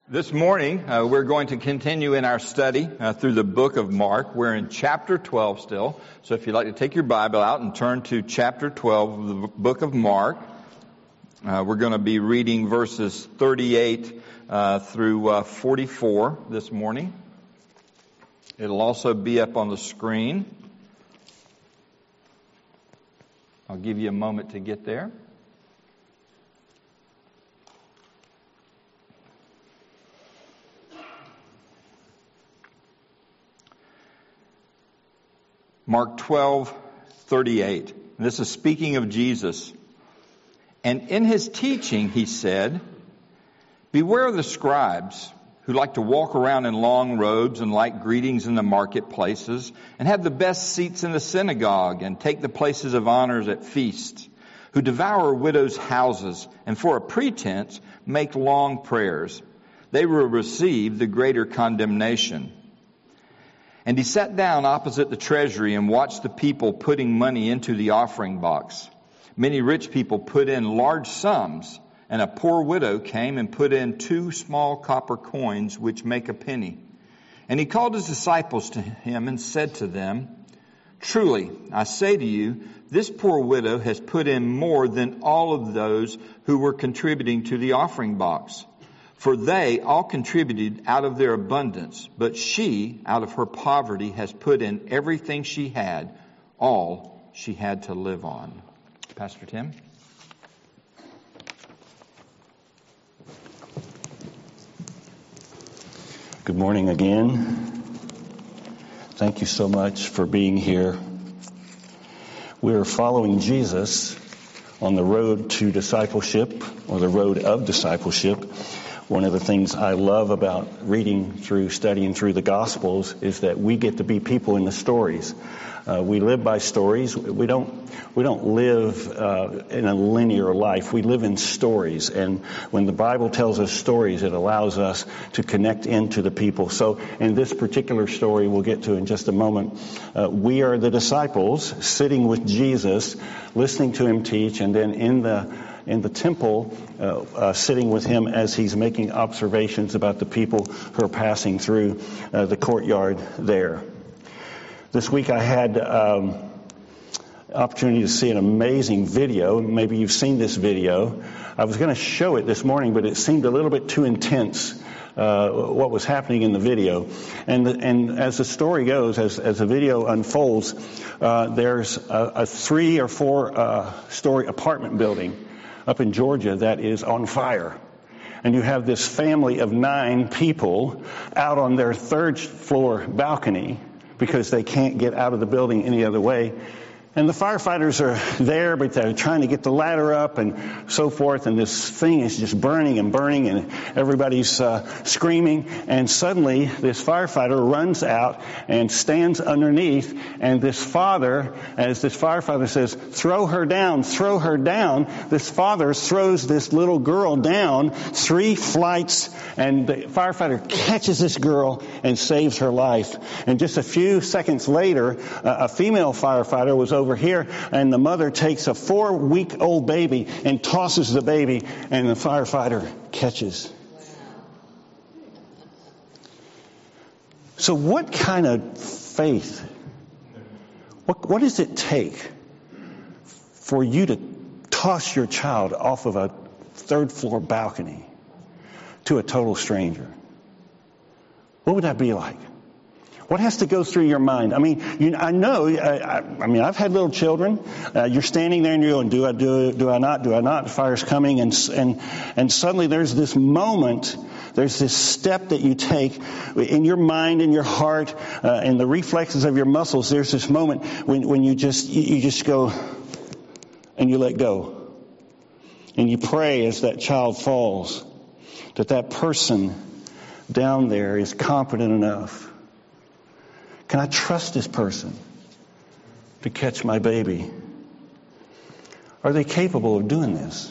This morning, we're going to continue in our study through the book of Mark. We're in chapter 12 still. So if you'd like to take your Bible out and turn to chapter 12 of the book of Mark, we're going to be reading verses 38 through 44 this morning. It'll also be up on the screen. I'll give you a moment to get there. Mark 12:38. This is speaking of Jesus. And in his teaching, he said, "Beware of the scribes who like to walk around in long robes and like greetings in the marketplaces and have the best seats in the synagogue and take the places of honors at feasts, who devour widows' houses and for a pretense make long prayers. They will receive the greater condemnation." And he sat down opposite the treasury and watched the people putting money into the offering box. Many rich people put in large sums, and a poor widow came and put in 2 small copper coins, which make a penny. And he called his disciples to him and said to them, "Truly, I say to you, this poor widow has put in more than all of those who were contributing to the offering box. For they all contributed out of their abundance, but she, out of her poverty, has put in everything she had, all she had to live on." Pastor Tim? Good morning again. Thank you so much for being here. We're following Jesus on the road to discipleship, or the road of discipleship. One of the things I love about studying through the Gospels is that we get to be people in the stories. We live by stories. We don't live in a linear life. We live in stories. And when the Bible tells us stories, it allows us to connect into the people. So in this particular story we'll get to in just a moment, we are the disciples sitting with Jesus, listening to him teach, and then in the temple, sitting with him as he's making observations about the people who are passing through the courtyard there. This week I had opportunity to see an amazing video. Maybe you've seen this video. I was going to show it this morning, but it seemed a little bit too intense, what was happening in the video. And as the story goes, as the video unfolds, there's a 3 or 4 story apartment building up in Georgia that is on fire. And you have this family of 9 people out on their 3rd floor balcony because they can't get out of the building any other way. And the firefighters are there, but they're trying to get the ladder up and so forth. And this thing is just burning and burning, and everybody's screaming. And suddenly, this firefighter runs out and stands underneath. And this father, as this firefighter says, "Throw her down, throw her down," this father throws this little girl down 3 flights. And the firefighter catches this girl and saves her life. And just a few seconds later, a female firefighter was over here, and the mother takes a 4-week-old baby and tosses the baby, and the firefighter catches. So what kind of faith, what does it take for you to toss your child off of a 3rd floor balcony to a total stranger? What would that be like? What has to go through your mind? I mean, I know. I've had little children. You're standing there and you're going, "Do I do? Do I not? Do I not?" The fire's coming, and suddenly there's this moment. There's this step that you take in your mind, in your heart, in the reflexes of your muscles. There's this moment when you just go and you let go, and you pray as that child falls that person down there is competent enough. Can I trust this person to catch my baby? Are they capable of doing this?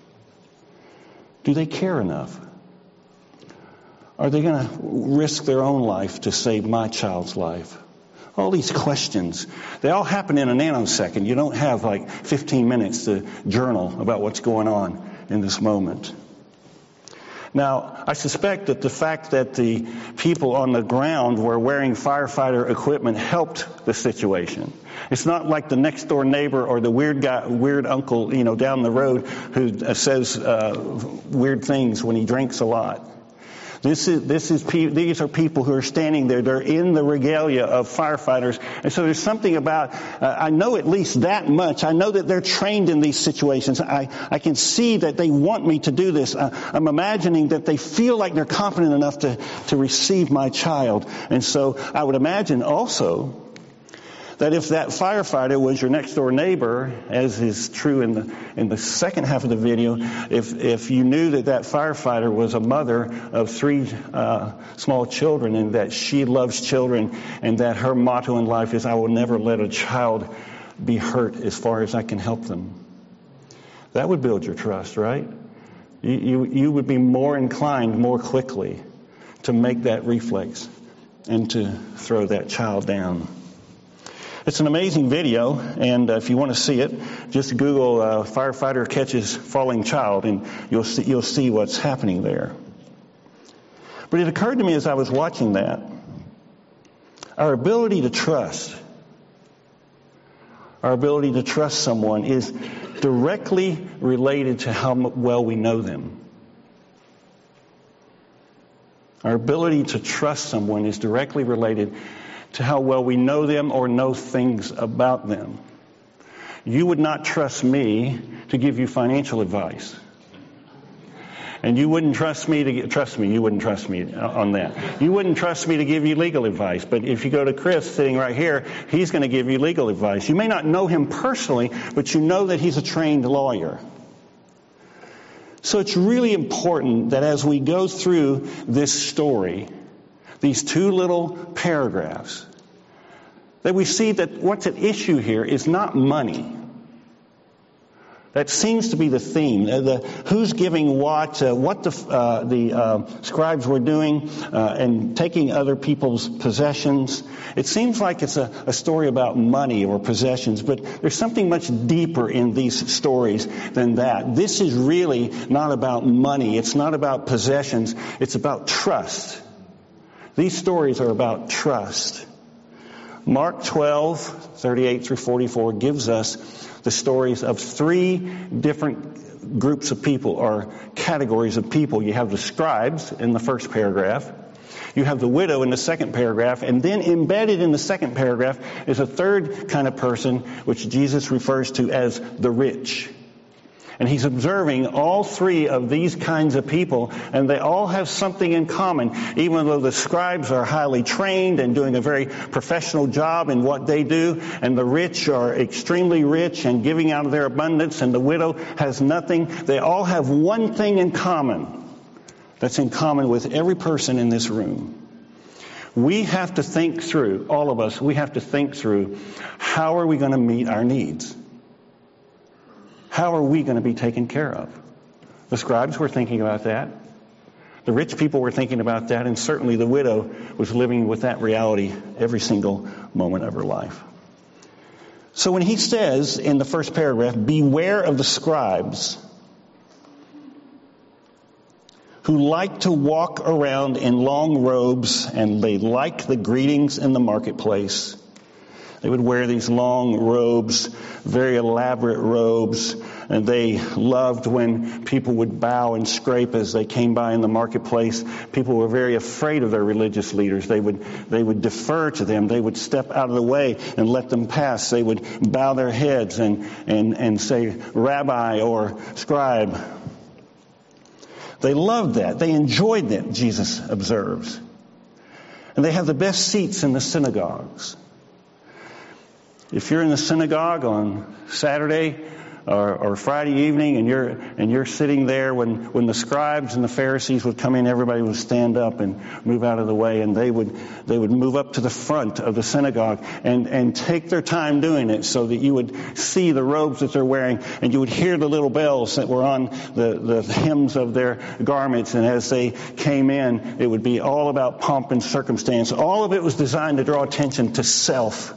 Do they care enough? Are they going to risk their own life to save my child's life? All these questions, they all happen in a nanosecond. You don't have like 15 minutes to journal about what's going on in this moment. Now, I suspect that the fact that the people on the ground were wearing firefighter equipment helped the situation. It's not like the next door neighbor or the weird uncle, down the road who says weird things when he drinks a lot. These are people who are standing there. They're in the regalia of firefighters. And so there's something about, I know at least that much. I know that they're trained in these situations. I can see that they want me to do this. I'm imagining that they feel like they're competent enough to receive my child. And so I would imagine also that if that firefighter was your next door neighbor, as is true in the second half of the video, if you knew that firefighter was a mother of 3 small children and that she loves children and that her motto in life is, I will never let a child be hurt as far as I can help them, that would build your trust, right? You would be more inclined more quickly to make that reflex and to throw that child down. It's an amazing video, and if you want to see it, just Google firefighter catches falling child, and you'll see what's happening there. But it occurred to me as I was watching that, our ability to trust someone is directly related to how well we know them. Our ability to trust someone is directly related to how well we know them or know things about them. You would not trust me to give you financial advice. And you wouldn't trust me you wouldn't trust me on that. You wouldn't trust me to give you legal advice. But if you go to Chris sitting right here, he's going to give you legal advice. You may not know him personally, but you know that he's a trained lawyer. So it's really important that as we go through this story, these 2 little paragraphs, that we see that what's at issue here is not money. That seems to be the theme. Who's giving what the scribes were doing, and taking other people's possessions. It seems like it's a story about money or possessions, but there's something much deeper in these stories than that. This is really not about money. It's not about possessions. It's about trust. These stories are about trust. Mark 12:38 through 44 gives us the stories of 3 different groups of people or categories of people. You have the scribes in the first paragraph. You have the widow in the second paragraph. And then embedded in the second paragraph is a third kind of person, which Jesus refers to as the rich. And he's observing all 3 of these kinds of people, and they all have something in common. Even though the scribes are highly trained and doing a very professional job in what they do, and the rich are extremely rich and giving out of their abundance, and the widow has nothing, they all have one thing in common that's in common with every person in this room. We have to think through, all of us, we have to think through, how are we going to meet our needs? How are we going to be taken care of? The scribes were thinking about that. The rich people were thinking about that, and certainly the widow was living with that reality every single moment of her life. So when he says in the first paragraph, beware of the scribes who like to walk around in long robes, and they like the greetings in the marketplace. They would wear these long robes, very elaborate robes, and they loved when people would bow and scrape as they came by in the marketplace. People were very afraid of their religious leaders. They would defer to them. They would step out of the way and let them pass. They would bow their heads and say, Rabbi or Scribe. They loved that. They enjoyed that, Jesus observes. And they have the best seats in the synagogues. If you're in the synagogue on Saturday or Friday evening and you're sitting there when the scribes and the Pharisees would come in, everybody would stand up and move out of the way, and they would move up to the front of the synagogue and take their time doing it so that you would see the robes that they're wearing, and you would hear the little bells that were on the hems of their garments, and as they came in, it would be all about pomp and circumstance. All of it was designed to draw attention to self.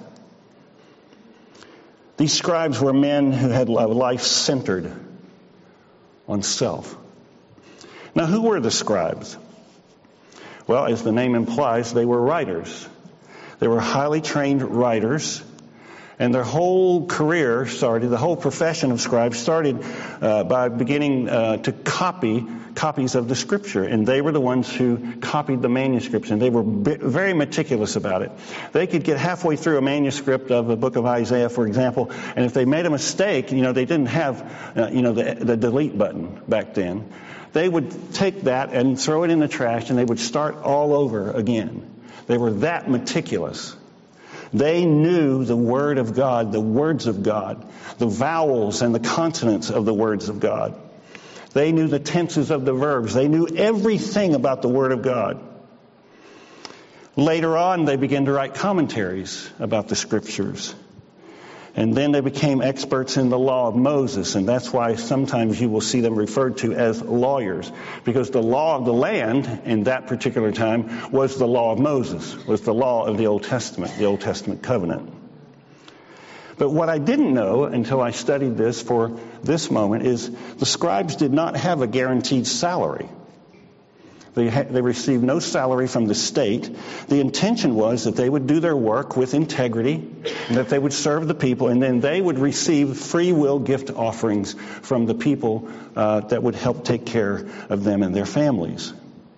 These scribes were men who had a life centered on self. Now, who were the scribes? Well, as the name implies, they were writers. They were highly trained writers, and their whole career started, the whole profession of scribes started by beginning to copy copies of the Scripture, and they were the ones who copied the manuscripts, and they were very meticulous about it. They could get halfway through a manuscript of the book of Isaiah, for example, and if they made a mistake, they didn't have, the delete button back then. They would take that and throw it in the trash, and they would start all over again. They were that meticulous. They knew the Word of God, the words of God, the vowels and the consonants of the words of God. They knew the tenses of the verbs. They knew everything about the Word of God. Later on, they began to write commentaries about the Scriptures. And then they became experts in the law of Moses, and that's why sometimes you will see them referred to as lawyers, because the law of the land in that particular time was the law of Moses, was the law of the Old Testament covenant. But what I didn't know until I studied this for this moment is the scribes did not have a guaranteed salary. They received no salary from the state. The intention was that they would do their work with integrity, and that they would serve the people, and then they would receive free will gift offerings from the people that would help take care of them and their families.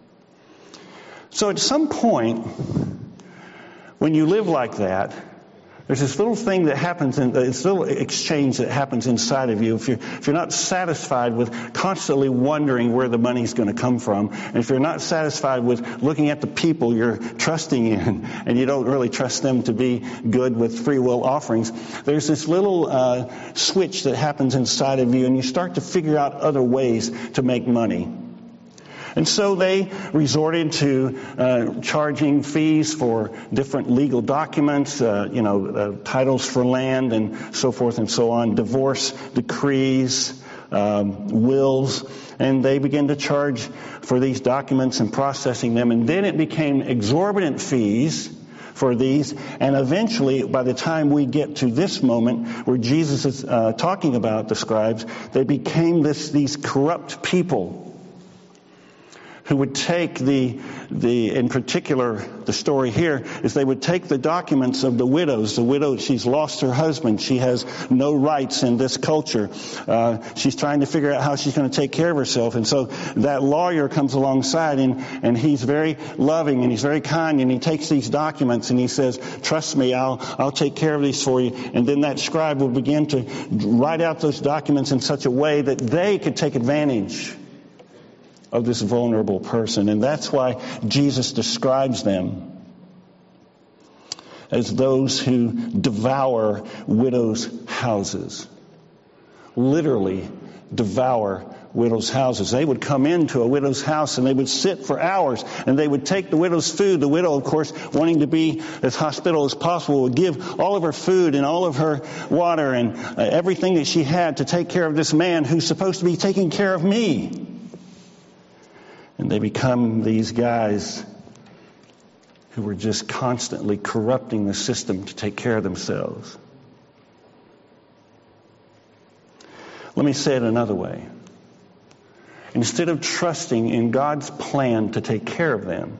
So at some point, when you live like that, there's this little thing that happens, this little exchange that happens inside of you. If you're not satisfied with constantly wondering where the money's going to come from, and if you're not satisfied with looking at the people you're trusting in, and you don't really trust them to be good with free will offerings, there's this little switch that happens inside of you, and you start to figure out other ways to make money. And so they resorted to charging fees for different legal documents, titles for land and so forth and so on, divorce decrees, wills, and they began to charge for these documents and processing them. And then it became exorbitant fees for these, and eventually, by the time we get to this moment where Jesus is talking about the scribes, they became these corrupt people who would take in particular, the story here is they would take the documents of the widows. The widow, she's lost her husband. She has no rights in this culture. She's trying to figure out how she's going to take care of herself. And so that lawyer comes alongside, and he's very loving and he's very kind, and he takes these documents and he says, trust me, I'll take care of these for you. And then that scribe will begin to write out those documents in such a way that they could take advantage of this vulnerable person. And that's why Jesus describes them as those who devour widows' houses. Literally devour widows' houses. They would come into a widow's house and they would sit for hours, and they would take the widow's food. The widow, of course, wanting to be as hospitable as possible, would give all of her food and all of her water and everything that she had to take care of this man who's supposed to be taking care of me. And they become these guys who were just constantly corrupting the system to take care of themselves. Let me say it another way. Instead of trusting in God's plan to take care of them,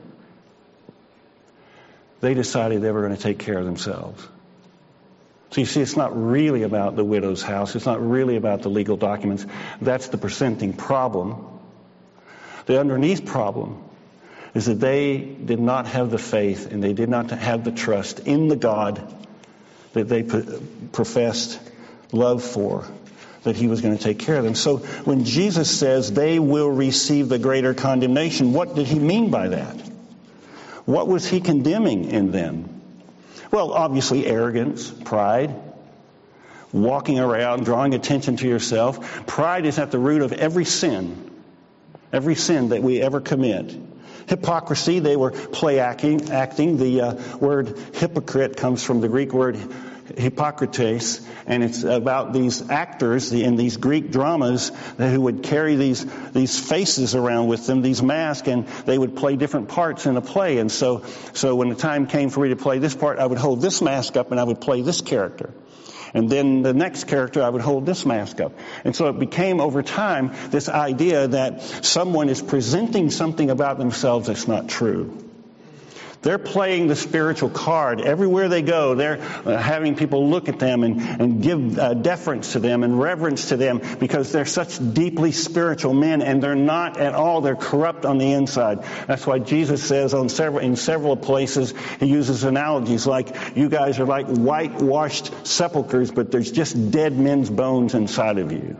they decided they were going to take care of themselves. So you see, it's not really about the widow's house. It's not really about the legal documents. That's the presenting problem. The underneath problem is that they did not have the faith and they did not have the trust in the God that they professed love for, that He was going to take care of them. So when Jesus says they will receive the greater condemnation, what did He mean by that? What was He condemning in them? Well, obviously arrogance, pride, walking around, drawing attention to yourself. Pride is at the root of every sin that we ever commit. Hypocrisy, they were play acting. The word hypocrite comes from the Greek word hypokrites, and it's about these actors in these Greek dramas who would carry these faces around with them, these masks, and they would play different parts in a play. And so when the time came for me to play this part, I would hold this mask up and I would play this character. And then the next character, I would hold this mask up. And so it became, over time, this idea that someone is presenting something about themselves that's not true. They're playing the spiritual card. Everywhere they go, they're having people look at them and give deference to them and reverence to them because they're such deeply spiritual men, and they're not at all. They're corrupt on the inside. That's why Jesus says in several places, he uses analogies like, you guys are like whitewashed sepulchres, but there's just dead men's bones inside of you.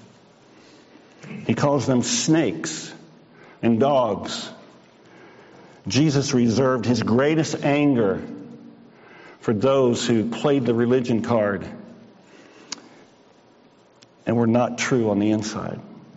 He calls them snakes and dogs. Jesus reserved his greatest anger for those who played the religion card and were not true on the inside.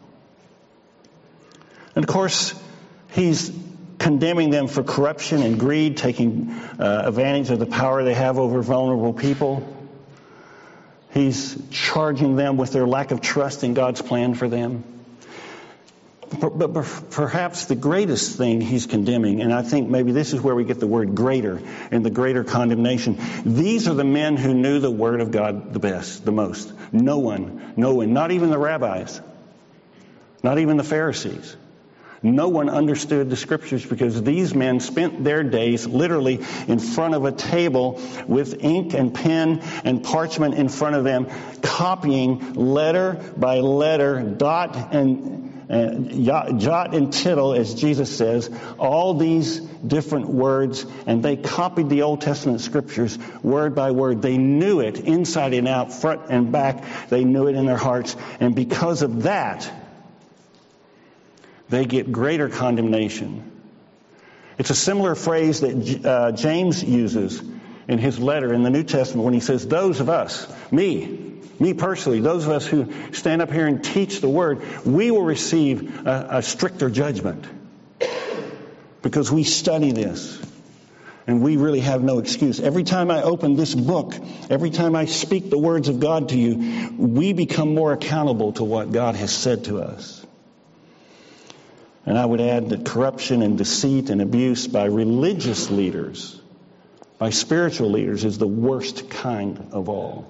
And of course, he's condemning them for corruption and greed, taking advantage of the power they have over vulnerable people. He's charging them with their lack of trust in God's plan for them. But perhaps the greatest thing he's condemning, and I think maybe this is where we get the word greater and the greater condemnation. These are the men who knew the Word of God the best, the most. No one, not even the rabbis, not even the Pharisees. No one understood the Scriptures because these men spent their days literally in front of a table with ink and pen and parchment in front of them, copying letter by letter, jot and tittle, as Jesus says, all these different words, and they copied the Old Testament Scriptures word by word. They knew it inside and out, front and back. They knew it in their hearts, and because of that, they get greater condemnation. It's a similar phrase that James uses in his letter in the New Testament when he says, those of us, me personally, those of us who stand up here and teach the Word, we will receive a stricter judgment because we study this. And we really have no excuse. Every time I open this book, every time I speak the words of God to you, we become more accountable to what God has said to us. And I would add that corruption and deceit and abuse by religious leaders, by spiritual leaders, is the worst kind of all.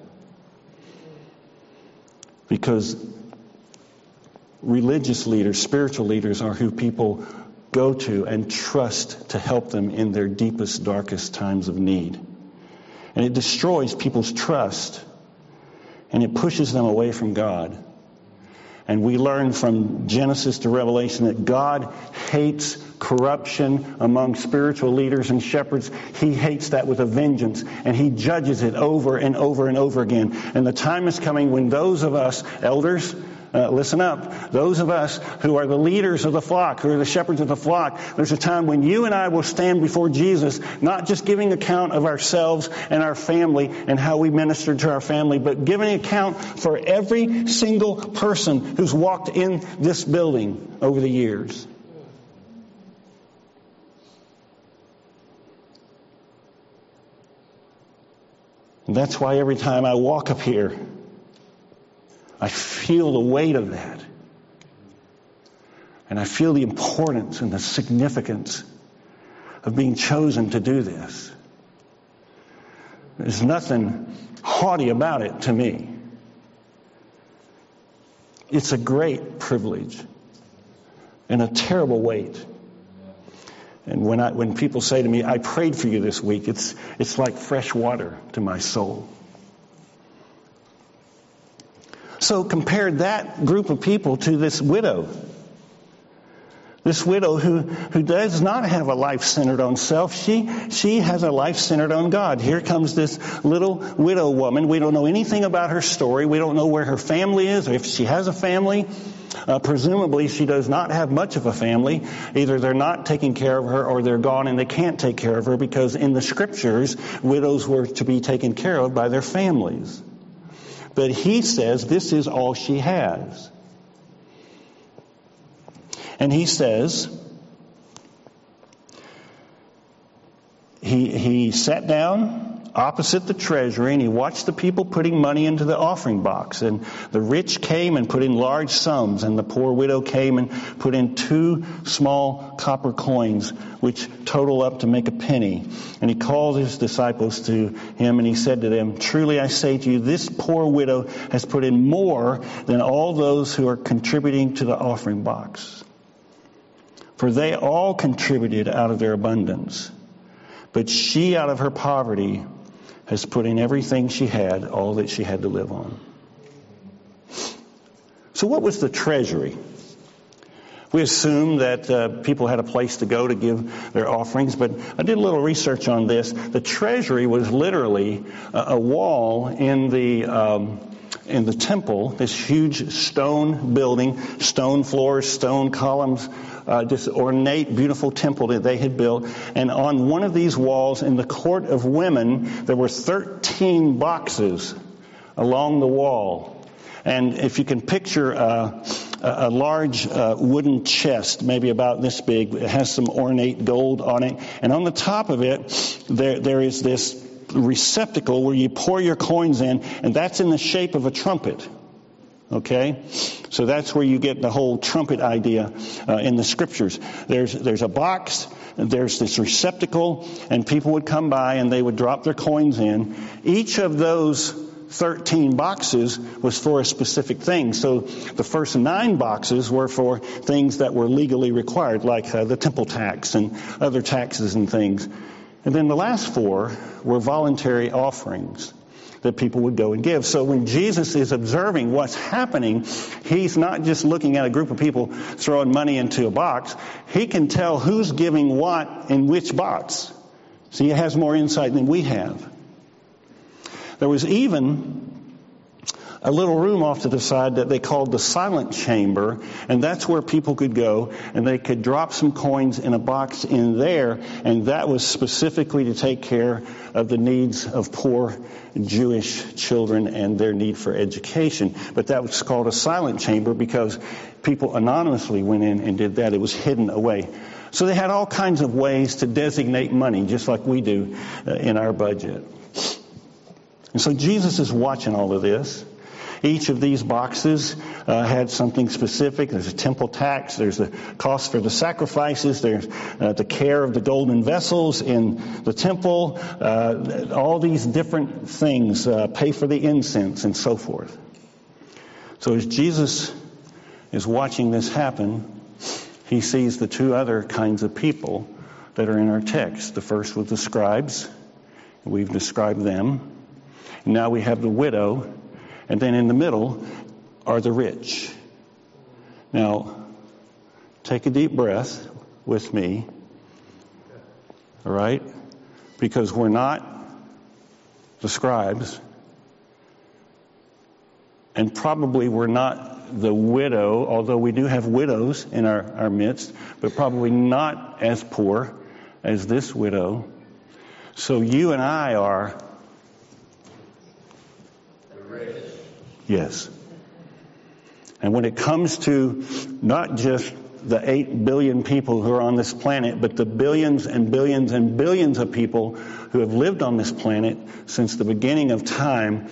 Because religious leaders, spiritual leaders, are who people go to and trust to help them in their deepest, darkest times of need. And it destroys people's trust, and it pushes them away from God. And we learn from Genesis to Revelation that God hates corruption among spiritual leaders and shepherds. He hates that with a vengeance, and he judges it over and over and over again. And the time is coming when those of us, elders, listen up, those of us who are the leaders of the flock, who are the shepherds of the flock, there's a time when you and I will stand before Jesus, not just giving account of ourselves and our family and how we ministered to our family, but giving account for every single person who's walked in this building over the years. And that's why every time I walk up here, I feel the weight of that. And I feel the importance and the significance of being chosen to do this. There's nothing haughty about it to me. It's a great privilege and a terrible weight. And when people say to me, I prayed for you this week, it's like fresh water to my soul. So compare that group of people to this widow. This widow who does not have a life centered on self. She has a life centered on God. Here comes this little widow woman. We don't know anything about her story. We don't know where her family is or if she has a family. Presumably she does not have much of a family. Either they're not taking care of her or they're gone and they can't take care of her, because in the Scriptures, widows were to be taken care of by their families. But he says this is all she has. And he says, he sat down opposite the treasury, and he watched the people putting money into the offering box. And the rich came and put in large sums, and the poor widow came and put in 2 small copper coins, which total up to make a penny. And he called his disciples to him, and he said to them, "Truly I say to you, this poor widow has put in more than all those who are contributing to the offering box. For they all contributed out of their abundance. But she, out of her poverty, has put in everything she had, all that she had to live on." So what was the treasury? We assume that people had a place to go to give their offerings, but I did a little research on this. The treasury was literally a wall in the temple, this huge stone building, stone floors, stone columns, this ornate, beautiful temple that they had built. And on one of these walls in the court of women, there were 13 boxes along the wall. And if you can picture a large wooden chest, maybe about this big, it has some ornate gold on it. And on the top of it, there is this receptacle where you pour your coins in, and that's in the shape of a trumpet. Okay? So that's where you get the whole trumpet idea in the scriptures. There's a box, there's this receptacle, and people would come by and they would drop their coins in. Each of those 13 boxes was for a specific thing. So the first 9 boxes were for things that were legally required, like the temple tax and other taxes and things. And then the last 4 were voluntary offerings that people would go and give. So when Jesus is observing what's happening, he's not just looking at a group of people throwing money into a box. He can tell who's giving what in which box. So he has more insight than we have. There was even a little room off to the side that they called the silent chamber, and that's where people could go and they could drop some coins in a box in there, and that was specifically to take care of the needs of poor Jewish children and their need for education. But that was called a silent chamber because people anonymously went in and did that. It was hidden away. So they had all kinds of ways to designate money, just like we do in our budget. And so Jesus is watching all of this. Each of these boxes had something specific. There's a temple tax. There's the cost for the sacrifices. There's the care of the golden vessels in the temple. All these different things, pay for the incense and so forth. So as Jesus is watching this happen, he sees the 2 other kinds of people that are in our text. The first was the scribes. We've described them. Now we have the widow. And then in the middle are the rich. Now, take a deep breath with me. All right? Because we're not the scribes. And probably we're not the widow, although we do have widows in our midst, but probably not as poor as this widow. So you and I are... Yes. And when it comes to not just the 8 billion people who are on this planet, but the billions and billions and billions of people who have lived on this planet since the beginning of time,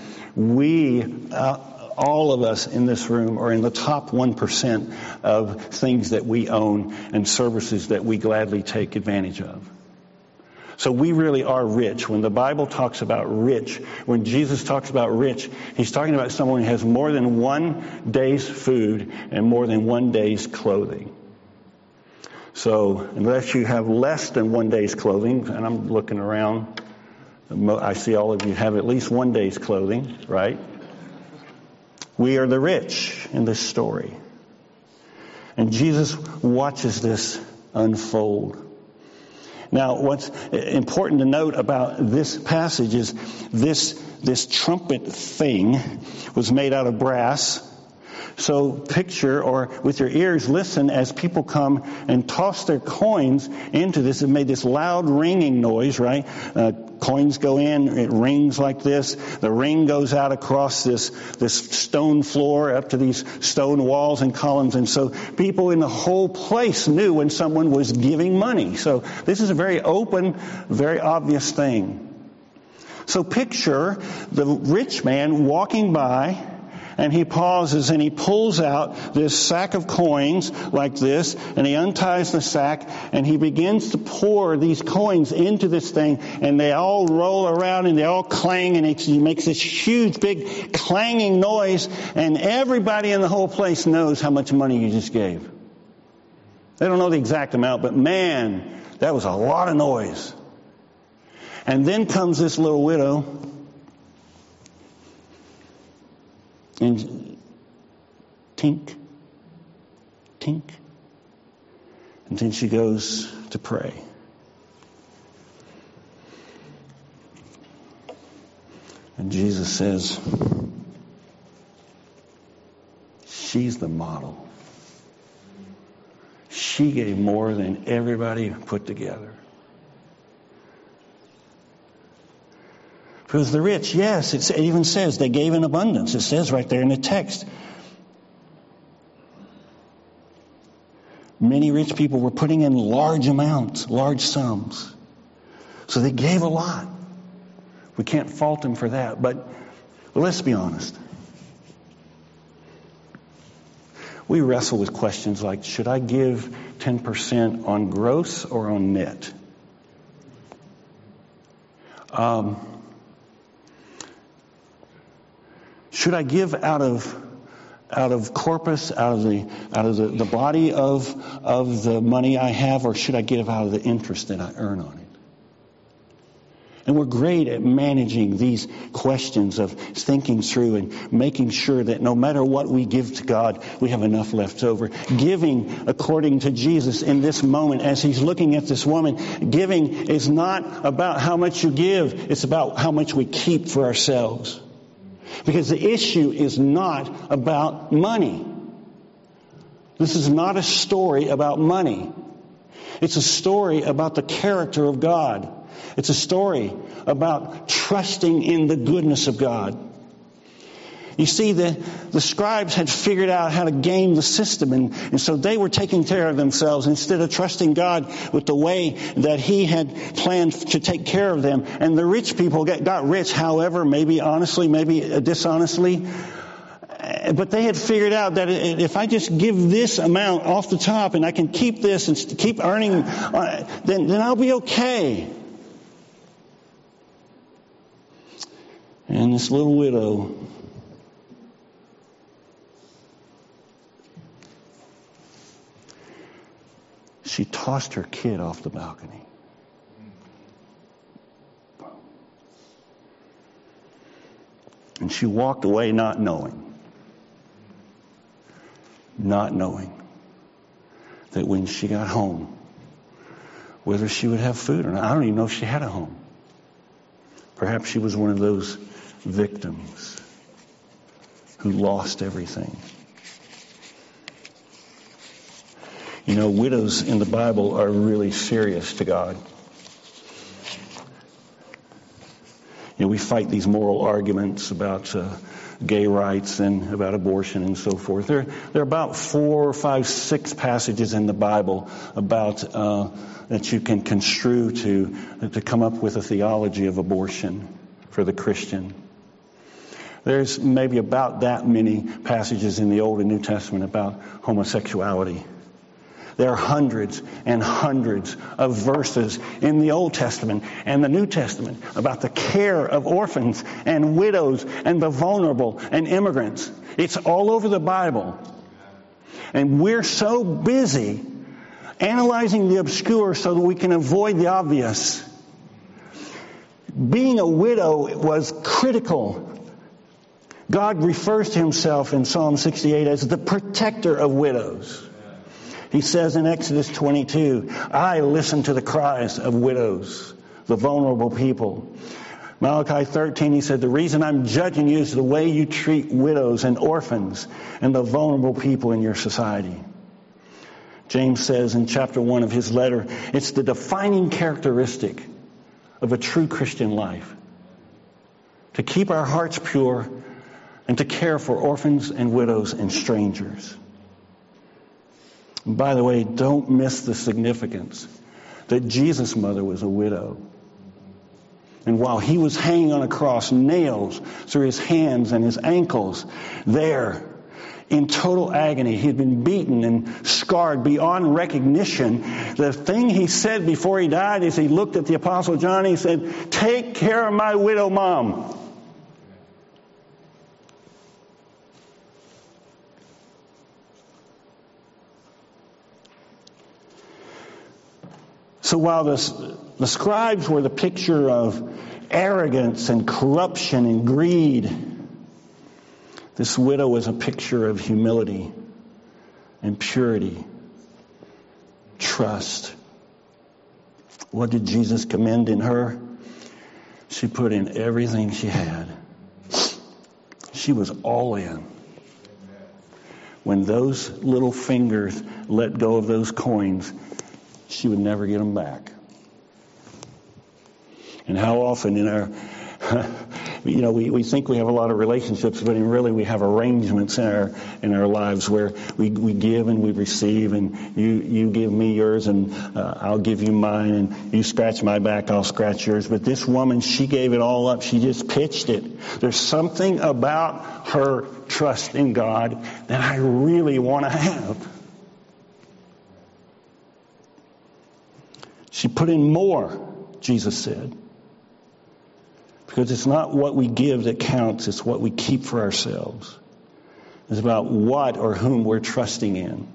all of us in this room are in the top 1% of things that we own and services that we gladly take advantage of. So we really are rich. When the Bible talks about rich, when Jesus talks about rich, he's talking about someone who has more than 1 day's food and more than 1 day's clothing. So unless you have less than 1 day's clothing, and I'm looking around, I see all of you have at least 1 day's clothing, right? We are the rich in this story. And Jesus watches this unfold. Now, what's important to note about this passage is this trumpet thing was made out of brass. So picture, or with your ears listen, as people come and toss their coins into this. It made this loud ringing noise, right? Coins go in, it rings like this. The ring goes out across this stone floor up to these stone walls and columns. And so people in the whole place knew when someone was giving money. So this is a very open, very obvious thing. So picture the rich man walking by, and he pauses and he pulls out this sack of coins like this, and he unties the sack and he begins to pour these coins into this thing, and they all roll around and they all clang, and he makes this huge big clanging noise, and everybody in the whole place knows how much money you just gave. They don't know the exact amount, but man, that was a lot of noise. And then comes this little widow, and tink, tink. And then she goes to pray. And Jesus says, she's the model. She gave more than everybody put together. Because the rich, yes, it even says they gave in abundance. It says right there in the text. Many rich people were putting in large amounts, large sums. So they gave a lot. We can't fault them for that. But let's be honest. We wrestle with questions like, should I give 10% on gross or on net? Should I give out of corpus, out of the body of the money I have, or should I give out of the interest that I earn on it? And we're great at managing these questions of thinking through and making sure that no matter what we give to God, we have enough left over. Giving according to Jesus in this moment, as he's looking at this woman, giving is not about how much you give, it's about how much we keep for ourselves. Because the issue is not about money. This is not a story about money. It's a story about the character of God. It's a story about trusting in the goodness of God. You see, the scribes had figured out how to game the system, and so they were taking care of themselves instead of trusting God with the way that He had planned to take care of them. And the rich people got rich, however, maybe honestly, maybe dishonestly. But they had figured out that if I just give this amount off the top and I can keep this and keep earning, then I'll be okay. And this little widow, she tossed her kid off the balcony. And she walked away not knowing that when she got home, whether she would have food or not. I don't even know if she had a home. Perhaps she was one of those victims who lost everything. You know, widows in the Bible are really serious to God. You know, we fight these moral arguments about gay rights and about abortion and so forth. There are about 4, 5, 6 passages in the Bible about that you can construe to come up with a theology of abortion for the Christian. There's maybe about that many passages in the Old and New Testament about homosexuality. There are hundreds and hundreds of verses in the Old Testament and the New Testament about the care of orphans and widows and the vulnerable and immigrants. It's all over the Bible. And we're so busy analyzing the obscure so that we can avoid the obvious. Being a widow was critical. God refers to Himself in Psalm 68 as the protector of widows. He says in Exodus 22, I listen to the cries of widows, the vulnerable people. Malachi 13, he said, the reason I'm judging you is the way you treat widows and orphans and the vulnerable people in your society. James says in chapter 1 of his letter, it's the defining characteristic of a true Christian life to keep our hearts pure and to care for orphans and widows and strangers. And by the way, don't miss the significance that Jesus' mother was a widow. And while he was hanging on a cross, nails through his hands and his ankles, there, in total agony, he had been beaten and scarred beyond recognition. The thing he said before he died is he looked at the Apostle John and he said, "Take care of my widow mom." So while the scribes were the picture of arrogance and corruption and greed, this widow was a picture of humility and purity, trust. What did Jesus commend in her? She put in everything she had. She was all in. When those little fingers let go of those coins, she would never get them back. And how often in our, we think we have a lot of relationships, but really we have arrangements in our lives where we give and we receive, and you give me yours and I'll give you mine, and you scratch my back, I'll scratch yours. But this woman, she gave it all up. She just pitched it. There's something about her trust in God that I really want to have. She put in more, Jesus said. Because it's not what we give that counts, it's what we keep for ourselves. It's about what or whom we're trusting in.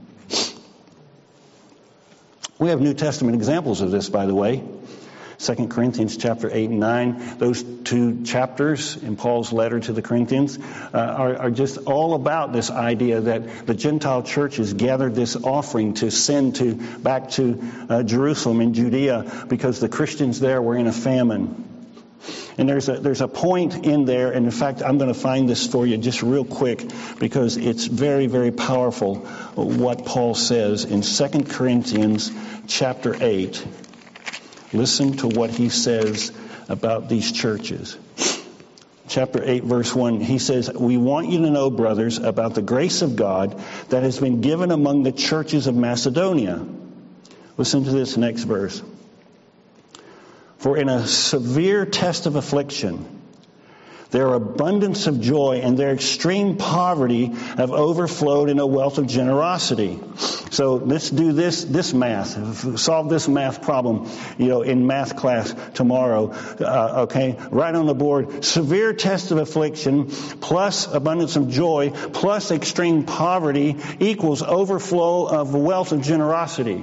We have New Testament examples of this, by the way. 2 Corinthians chapter 8 and 9. Those two chapters in Paul's letter to the Corinthians are just all about this idea that the Gentile churches gathered this offering to send back to Jerusalem in Judea because the Christians there were in a famine. And there's a point in there, and in fact, I'm going to find this for you just real quick because it's very, very powerful what Paul says in 2 Corinthians chapter 8. Listen to what he says about these churches. Chapter 8, verse 1, he says, "We want you to know, brothers, about the grace of God that has been given among the churches of Macedonia." Listen to this next verse. "For in a severe test of affliction, their abundance of joy and their extreme poverty have overflowed in a wealth of generosity." So let's do this math. Solve this math problem, in math class tomorrow. Okay, right on the board. Severe test of affliction plus abundance of joy plus extreme poverty equals overflow of wealth of generosity.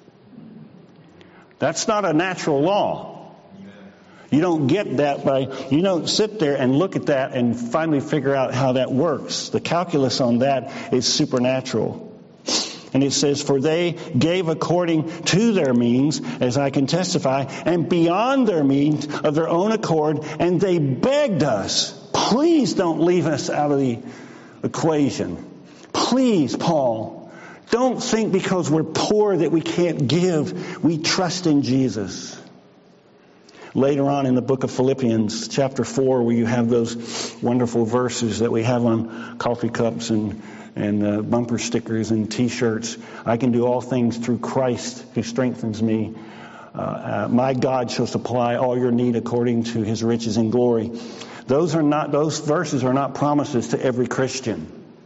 That's not a natural law. You don't get that you don't sit there and look at that and finally figure out how that works. The calculus on that is supernatural. And it says, "For they gave according to their means, as I can testify, and beyond their means of their own accord, and they begged us, please don't leave us out of the equation. Please, Paul, don't think because we're poor that we can't give. We trust in Jesus." Later on in the book of Philippians, chapter 4, where you have those wonderful verses that we have on coffee cups and bumper stickers and T-shirts. "I can do all things through Christ who strengthens me. My God shall supply all your need according to his riches and glory." Those verses are not promises to every Christian.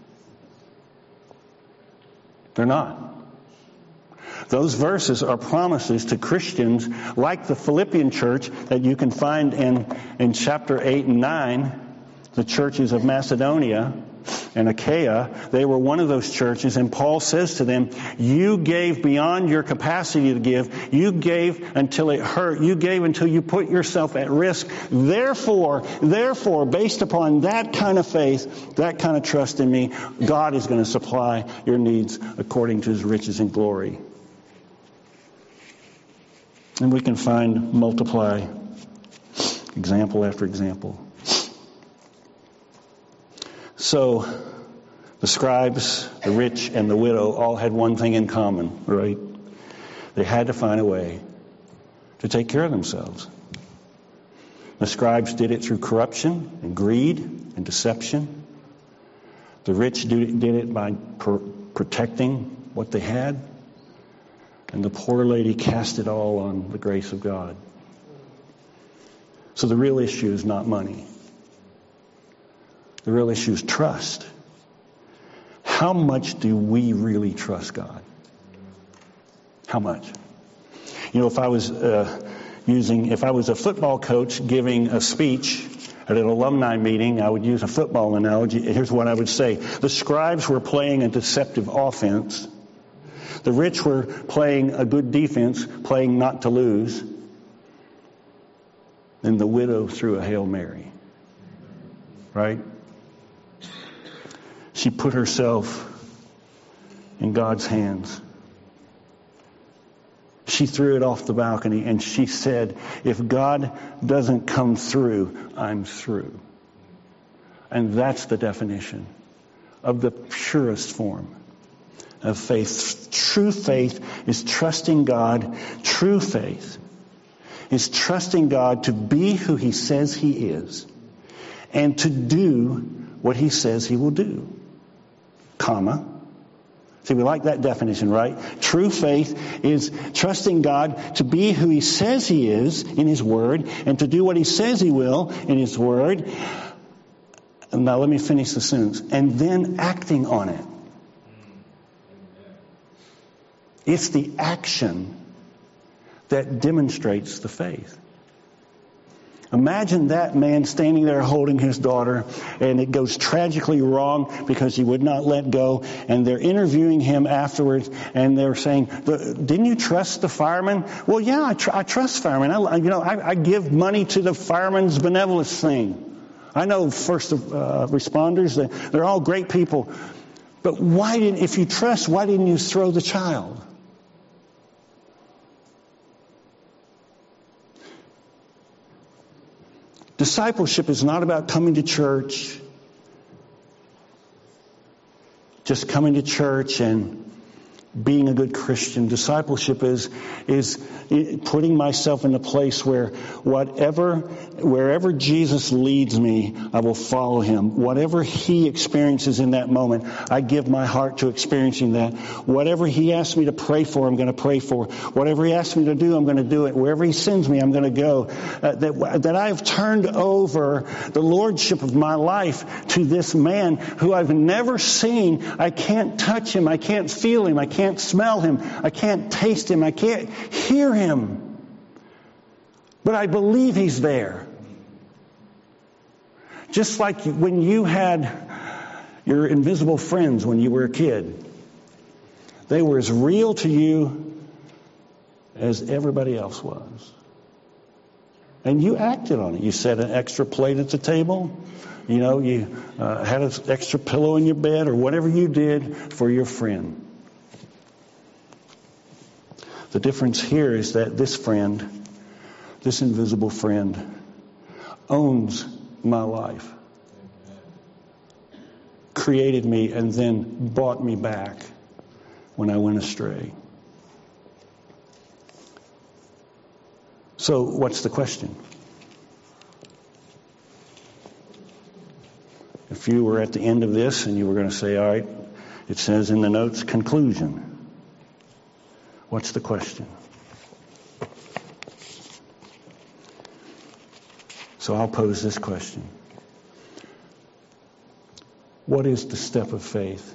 They're not. Those verses are promises to Christians like the Philippian church that you can find in chapter 8 and 9, the churches of Macedonia and Achaia. They were one of those churches, and Paul says to them, you gave beyond your capacity to give. You gave until it hurt. You gave until you put yourself at risk. Therefore, based upon that kind of faith, that kind of trust in me, God is going to supply your needs according to his riches and glory. And we can multiply example after example. So, the scribes, the rich, and the widow all had one thing in common, right? They had to find a way to take care of themselves. The scribes did it through corruption and greed and deception. The rich did it by protecting what they had. And the poor lady cast it all on the grace of God. So the real issue is not money. The real issue is trust. How much do we really trust God? How much? You know, if I was a football coach giving a speech at an alumni meeting, I would use a football analogy. Here's what I would say. The scribes were playing a deceptive offense. The rich were playing a good defense, playing not to lose. Then the widow threw a Hail Mary. Right? She put herself in God's hands. She threw it off the balcony and she said, if God doesn't come through, I'm through. And that's the definition of the purest form of faith. True faith is trusting God. True faith is trusting God to be who He says He is and to do what He says He will do. Comma. See, we like that definition, right? True faith is trusting God to be who He says He is in His Word and to do what He says He will in His Word. Now let me finish the sentence. And then acting on it. It's the action that demonstrates the faith. Imagine that man standing there holding his daughter, and it goes tragically wrong because he would not let go, and they're interviewing him afterwards, and they're saying, didn't you trust the firemen? Well, yeah, I trust firemen. I give money to the firemen's benevolence thing. I know first responders, they're all great people. But if you trust, why didn't you throw the child? Discipleship is not about coming to church, just coming to church and being a good Christian. Discipleship is putting myself in a place where wherever Jesus leads me, I will follow Him. Whatever He experiences in that moment, I give my heart to experiencing that. Whatever He asks me to pray for, I'm going to pray for. Whatever He asks me to do, I'm going to do it. Wherever He sends me, I'm going to go. That I have turned over the lordship of my life to this man who I've never seen. I can't touch Him. I can't feel Him. I can't smell Him. I can't taste Him. I can't hear Him. But I believe He's there. Just like when you had your invisible friends when you were a kid. They were as real to you as everybody else was. And you acted on it. You set an extra plate at the table. You had an extra pillow in your bed or whatever you did for your friend. The difference here is that this friend, this invisible friend, owns my life, created me, and then bought me back when I went astray. So what's the question? If you were at the end of this and you were going to say, all right, it says in the notes, conclusion. What's the question? So I'll pose this question. What is the step of faith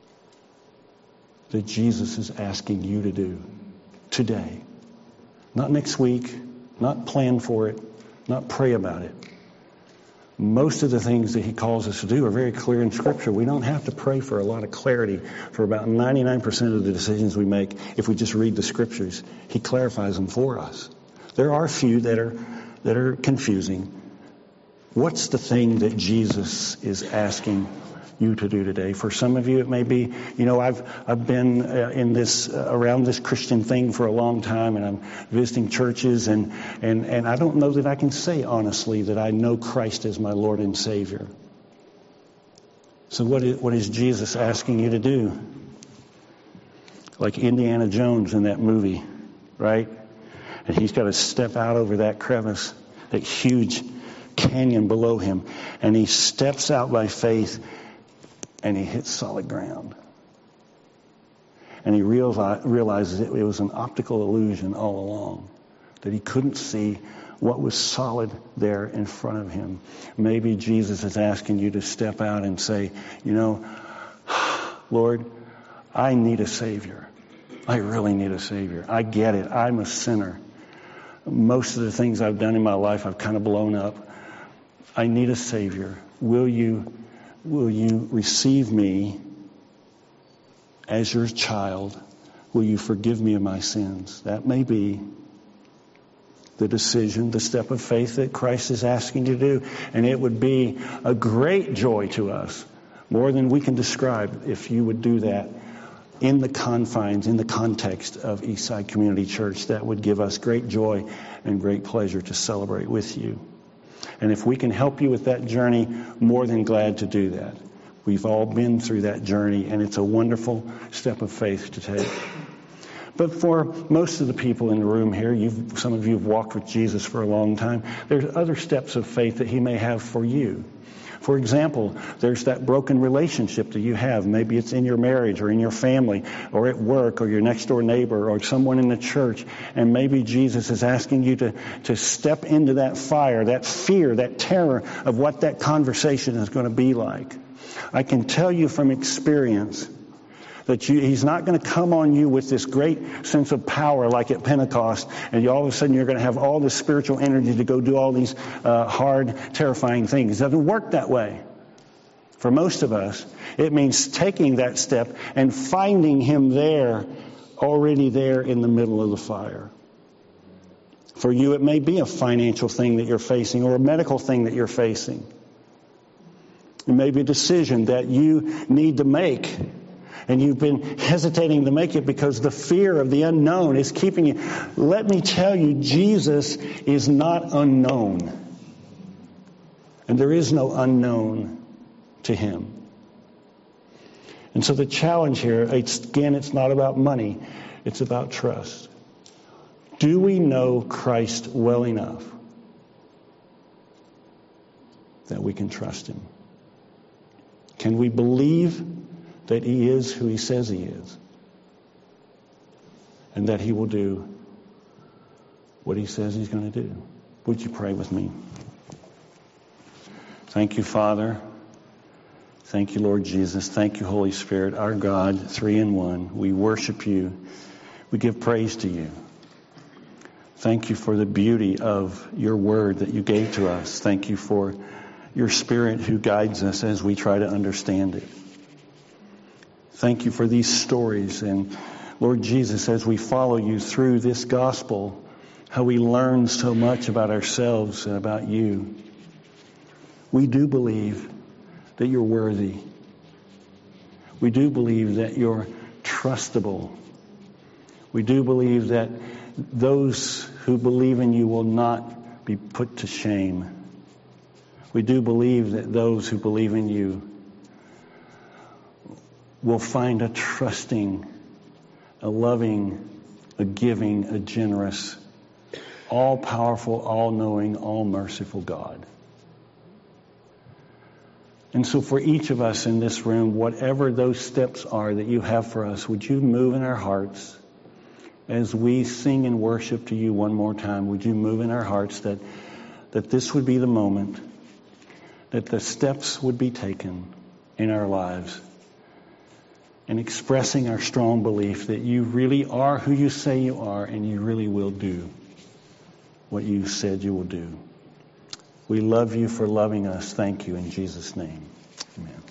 that Jesus is asking you to do today? Not next week, not plan for it, not pray about it. Most of the things that He calls us to do are very clear in Scripture. We don't have to pray for a lot of clarity for about 99% of the decisions we make if we just read the Scriptures. He clarifies them for us. There are a few that are confusing. What's the thing that Jesus is asking you to do today? For some of you, it may be, I've been in this around this Christian thing for a long time, and I'm visiting churches, and I don't know that I can say honestly that I know Christ as my Lord and Savior. So what is Jesus asking you to do? Like Indiana Jones in that movie, right? And he's got to step out over that crevice, that huge canyon below him, and he steps out by faith. And he hits solid ground. And he realizes it was an optical illusion all along. that he couldn't see what was solid there in front of him. Maybe Jesus is asking you to step out and say, Lord, I need a Savior. I really need a Savior. I get it. I'm a sinner. Most of the things I've done in my life, I've kind of blown up. I need a Savior. Will you receive me as your child? Will you forgive me of my sins? That may be the decision, the step of faith that Christ is asking you to do. And it would be a great joy to us, more than we can describe, if you would do that in the confines, in the context of Eastside Community Church. That would give us great joy and great pleasure to celebrate with you. And if we can help you with that journey, more than glad to do that. We've all been through that journey, and it's a wonderful step of faith to take. But for most of the people in the room here, some of you have walked with Jesus for a long time, there's other steps of faith that he may have for you. For example, there's that broken relationship that you have. Maybe it's in your marriage or in your family or at work or your next door neighbor or someone in the church. And maybe Jesus is asking you to step into that fire, that fear, that terror of what that conversation is going to be like. I can tell you from experience that he's not going to come on you with this great sense of power like at Pentecost, and all of a sudden you're going to have all this spiritual energy to go do all these hard, terrifying things. It doesn't work that way. For most of us, it means taking that step and finding him there, already there in the middle of the fire. For you, it may be a financial thing that you're facing or a medical thing that you're facing. It may be a decision that you need to make, and you've been hesitating to make it because the fear of the unknown is keeping you. Let me tell you, Jesus is not unknown. And there is no unknown to him. And so the challenge here, it's not about money. It's about trust. Do we know Christ well enough that we can trust him? Can we believe that he is who he says he is, and that he will do what he says he's going to do? Would you pray with me? Thank you, Father. Thank you, Lord Jesus. Thank you, Holy Spirit, our God, 3 in 1. We worship you. We give praise to you. Thank you for the beauty of your word that you gave to us. Thank you for your Spirit who guides us as we try to understand it. Thank you for these stories. And Lord Jesus, as we follow you through this gospel, how we learn so much about ourselves and about you. We do believe that you're worthy. We do believe that you're trustable. We do believe that those who believe in you will not be put to shame. We do believe that those who believe in you will find a trusting, a loving, a giving, a generous, all-powerful, all-knowing, all-merciful God. And so for each of us in this room, whatever those steps are that you have for us, would you move in our hearts as we sing and worship to you one more time? Would you move in our hearts that this would be the moment, that the steps would be taken in our lives, and expressing our strong belief that you really are who you say you are, and you really will do what you said you will do. We love you for loving us. Thank you in Jesus' name. Amen.